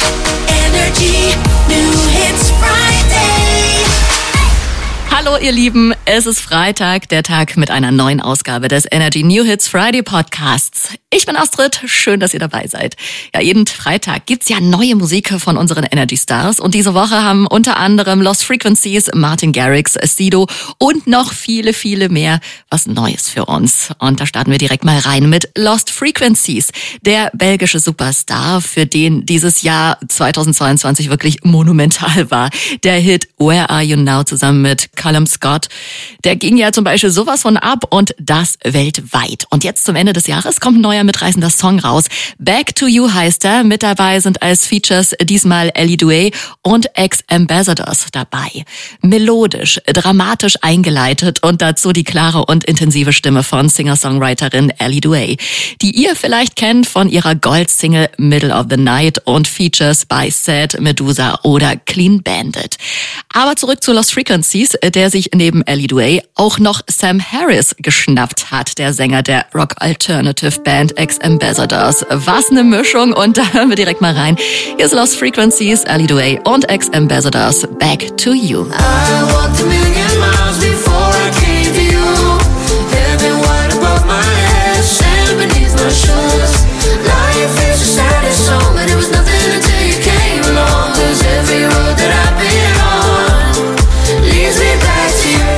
Energy New Hits Friday. Hallo ihr Lieben, es ist Freitag, der Tag mit einer neuen Ausgabe des Energy New Hits Friday Podcasts. Ich bin Astrid, schön, dass ihr dabei seid. Ja, jeden Freitag gibt's ja neue Musik von unseren Energy Stars und diese Woche haben unter anderem Lost Frequencies, Martin Garrix, Sido und noch viele, viele mehr was Neues für uns. Und da starten wir direkt mal rein mit Lost Frequencies, der belgische Superstar, für den dieses Jahr 2022 wirklich monumental war. Der Hit Where Are You Now zusammen mit Callum Scott, der ging ja zum Beispiel sowas von ab und das weltweit. Und jetzt zum Ende des Jahres kommt ein neuer mitreißender Song raus. Back to You heißt er. Mit dabei sind als Features diesmal Ellie Duay und Ex-Ambassadors dabei. Melodisch, dramatisch eingeleitet und dazu die klare und intensive Stimme von Singer-Songwriterin Ellie Duay, die ihr vielleicht kennt von ihrer Gold-Single Middle of the Night und Features bei Sad, Medusa oder Clean Bandit. Aber zurück zu Lost Frequencies, der sich neben Ellie Duay auch noch Sam Harris geschnappt hat, der Sänger der Rock-Alternative-Band Ex-Ambassadors. Was eine Mischung, und da hören wir direkt mal rein. Hier ist Lost Frequencies, Ellie Duay und Ex-Ambassadors, Back to You. I walked a million miles before I came to you. Heaven wide above my head, sand beneath my shoes. Life is the saddest song, but it was nothing until you came along. 'Cause every road that I've been on leads me back to you.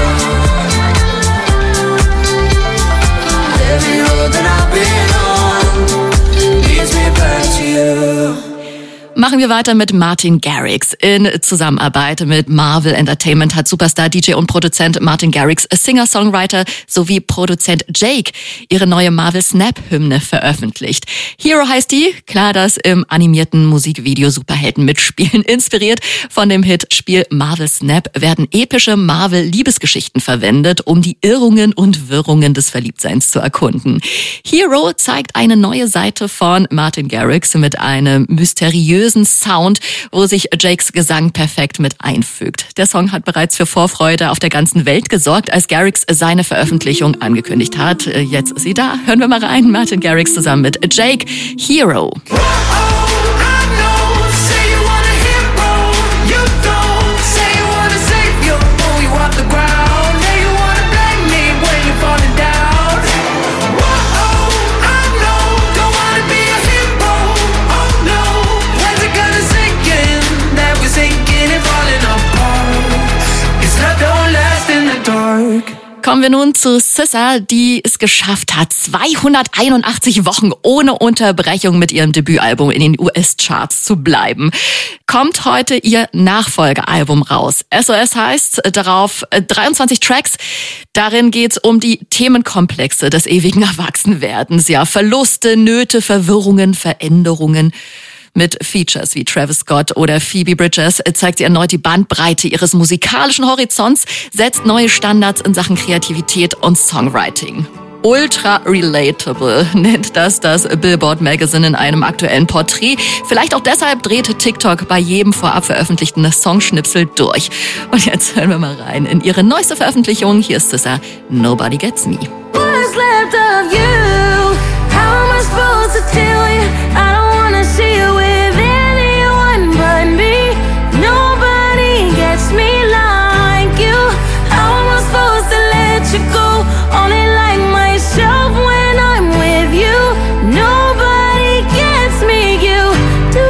Every road that I've been on leads me back to you. Machen wir weiter mit Martin Garrix. In Zusammenarbeit mit Marvel Entertainment hat Superstar, DJ und Produzent Martin Garrix, Singer-Songwriter sowie Produzent Jake ihre neue Marvel Snap-Hymne veröffentlicht. Hero heißt die, klar, das im animierten Musikvideo Superhelden mitspielen. Inspiriert von dem Hit-Spiel Marvel Snap werden epische Marvel-Liebesgeschichten verwendet, um die Irrungen und Wirrungen des Verliebtseins zu erkunden. Hero zeigt eine neue Seite von Martin Garrix mit einem mysteriösen Sound, wo sich Jakes Gesang perfekt mit einfügt. Der Song hat bereits für Vorfreude auf der ganzen Welt gesorgt, als Garrix seine Veröffentlichung angekündigt hat. Jetzt ist sie da. Hören wir mal rein. Martin Garrix zusammen mit Jake, Hero. Kommen wir nun zu SZA, die es geschafft hat, 281 Wochen ohne Unterbrechung mit ihrem Debütalbum in den US-Charts zu bleiben. Kommt heute ihr Nachfolgealbum raus. SOS heißt darauf 23 Tracks. Darin geht's um die Themenkomplexe des ewigen Erwachsenwerdens. Ja, Verluste, Nöte, Verwirrungen, Veränderungen. Mit Features wie Travis Scott oder Phoebe Bridgers zeigt sie erneut die Bandbreite ihres musikalischen Horizonts, setzt neue Standards in Sachen Kreativität und Songwriting. Ultra relatable nennt das Billboard Magazine in einem aktuellen Porträt. Vielleicht auch deshalb dreht TikTok bei jedem vorab veröffentlichten Songschnipsel durch. Und jetzt hören wir mal rein in ihre neueste Veröffentlichung. Hier ist SZA, Nobody Gets Me. What's left of you? How am I supposed to tell you? I don't wanna see you with anyone but me. Nobody gets me like you. How am I supposed to let you go? Only like myself when I'm with you. Nobody gets me, you do.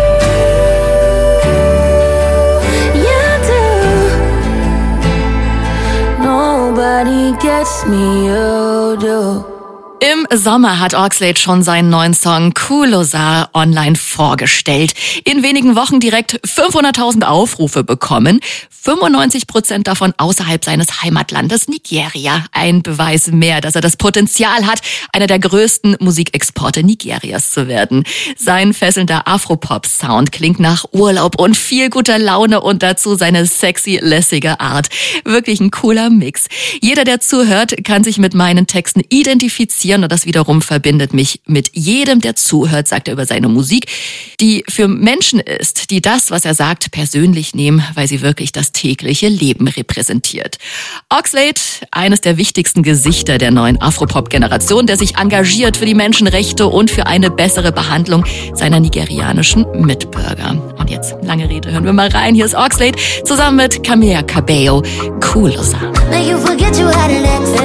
You do. Nobody gets me, you do. Im Sommer hat Oxlade schon seinen neuen Song Kulosar online vorgestellt. In wenigen Wochen direkt 500.000 Aufrufe bekommen. 95% davon außerhalb seines Heimatlandes Nigeria. Ein Beweis mehr, dass er das Potenzial hat, einer der größten Musikexporte Nigerias zu werden. Sein fesselnder Afropop-Sound klingt nach Urlaub und viel guter Laune und dazu seine sexy, lässige Art. Wirklich ein cooler Mix. Jeder, der zuhört, kann sich mit meinen Texten identifizieren und das wiederum verbindet mich mit jedem, der zuhört, sagt er über seine Musik, die für Menschen ist, die das, was er sagt, persönlich nehmen, weil sie wirklich das tägliche Leben repräsentiert. Oxlade, eines der wichtigsten Gesichter der neuen Afropop-Generation, der sich engagiert für die Menschenrechte und für eine bessere Behandlung seiner nigerianischen Mitbürger. Und jetzt, lange Rede, hören wir mal rein. Hier ist Oxlade zusammen mit Camila Cabello, Kulosa. Make you forget you had an ex.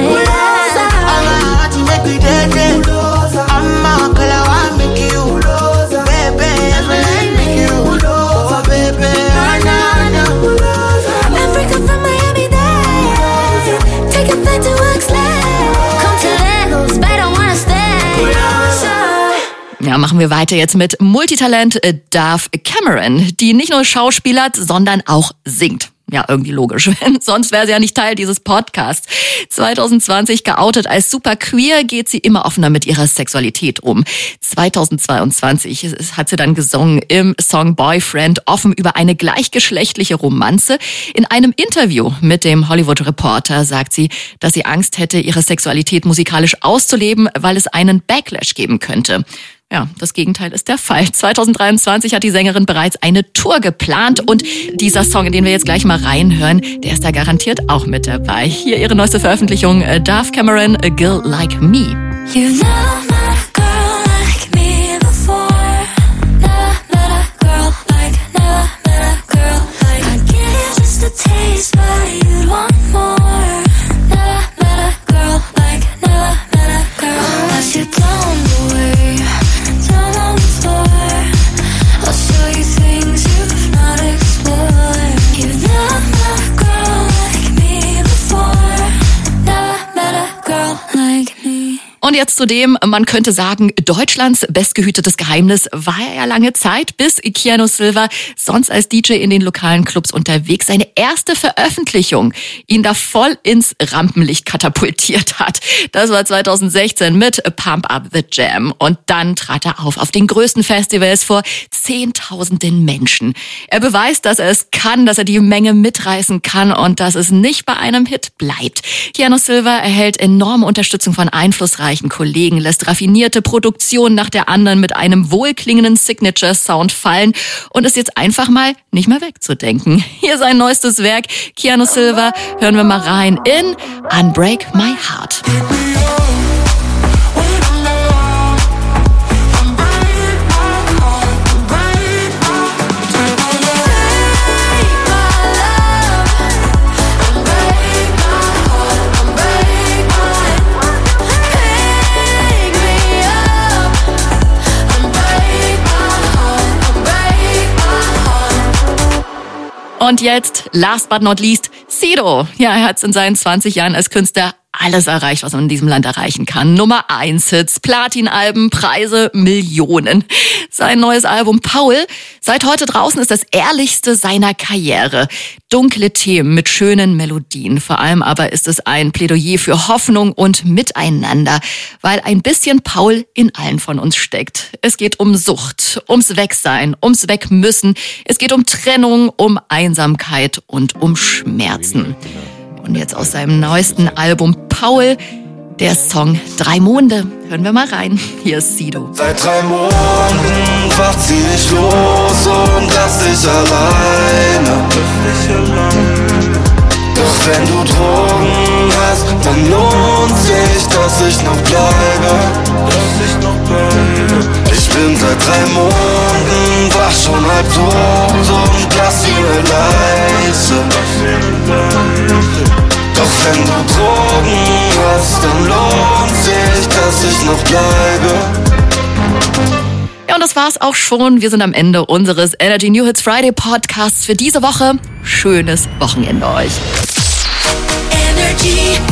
Africa from Miami, take it back to Oxlade. Come to Lagos, but I don't wanna stay. Ja, machen wir weiter jetzt mit Multitalent Dove Cameron, die nicht nur schauspielert, sondern auch singt. Ja, irgendwie logisch, sonst wäre sie ja nicht Teil dieses Podcasts. 2020 geoutet als super queer, geht sie immer offener mit ihrer Sexualität um. 2022 hat sie dann gesungen im Song Boyfriend offen über eine gleichgeschlechtliche Romanze. In einem Interview mit dem Hollywood Reporter sagt sie, dass sie Angst hätte, ihre Sexualität musikalisch auszuleben, weil es einen Backlash geben könnte. Ja, das Gegenteil ist der Fall. 2023 hat die Sängerin bereits eine Tour geplant und dieser Song, in den wir jetzt gleich mal reinhören, der ist da garantiert auch mit dabei. Hier ihre neueste Veröffentlichung, Dove Cameron, A Girl Like Me. You know my girl like me before. Never met a girl like, never met a girl like. I give you just a taste, but you'd want more. Never met a girl like, never met a girl like. As you blown away. I'll show you things you've not explored. You've never met a girl like me before. Never met a girl like me. Und jetzt zu dem, man könnte sagen, Deutschlands bestgehütetes Geheimnis war er ja lange Zeit, bis Keanu Silva, sonst als DJ in den lokalen Clubs unterwegs, seine erste Veröffentlichung ihn da voll ins Rampenlicht katapultiert hat. Das war 2016 mit Pump Up the Jam. Und dann trat er auf den größten Festivals vor Zehntausenden Menschen. Er beweist, dass er es kann, dass er die Menge mitreißen kann und dass es nicht bei einem Hit bleibt. Keanu Silva erhält enorme Unterstützung von einflussreichen Kollegen, lässt raffinierte Produktionen nach der anderen mit einem wohlklingenden Signature-Sound fallen und ist jetzt einfach mal nicht mehr wegzudenken. Hier sein neuestes Werk, Keanu Silva, hören wir mal rein in Unbreak My Heart. Und jetzt, last but not least, Sido. Ja, er hat es in seinen 20 Jahren als Künstler alles erreicht, was man in diesem Land erreichen kann. Nummer 1 Hits, Platin-Alben, Preise, Millionen. Sein neues Album Paul, seit heute draußen, ist das ehrlichste seiner Karriere. Dunkle Themen mit schönen Melodien. Vor allem aber ist es ein Plädoyer für Hoffnung und Miteinander, weil ein bisschen Paul in allen von uns steckt. Es geht um Sucht, ums Wegsein, ums Wegmüssen. Es geht um Trennung, um Einsamkeit und um Schmerzen. Und jetzt aus seinem neuesten Album Paul, der Song 3 Monde. Hören wir mal rein. Hier ist Sido. Seit 3 Monaten zieh ich los und lass dich alleine. Doch wenn du Drogen hast, dann lohnt sich, dass ich noch bleibe. Ich bin seit 3 Monaten wach, schon halb tot und lass die Leiche. Doch wenn du Drogen hast, dann lohnt sich, dass ich noch bleibe. Ja, und das war's auch schon. Wir sind am Ende unseres Energy New Hits Friday Podcasts für diese Woche. Schönes Wochenende euch. Energy.